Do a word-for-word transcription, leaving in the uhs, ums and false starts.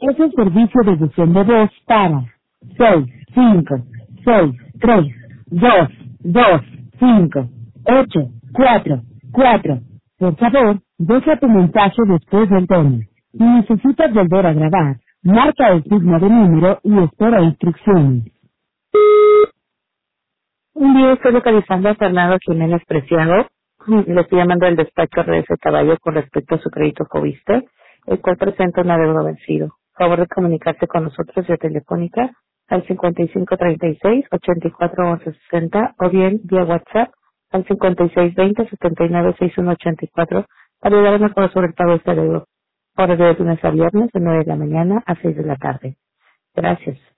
Es el servicio de buzón de voz para seis cinco seis tres dos dos cinco ocho cuatro cuatro. Por favor, deja tu mensaje después del tono. Si necesitas volver a grabar, marca el signo de número y espera instrucciones. Un día estoy localizando a Fernando Jiménez Preciado. Le estoy llamando del despacho R S Caballo con respecto a su crédito Fobiste, el cual presenta un adeudo vencido. Favor de comunicarse con nosotros vía telefónica al cincuenta y cinco treinta y seis ochenta y cuatro once sesenta o bien vía WhatsApp al cincuenta y seis veinte setenta y nueve sesenta y uno ochenta y cuatro para ayudar a mejorar sobre el pago de este adeudo. Ahora de lunes a viernes de nueve de la mañana a seis de la tarde. Gracias.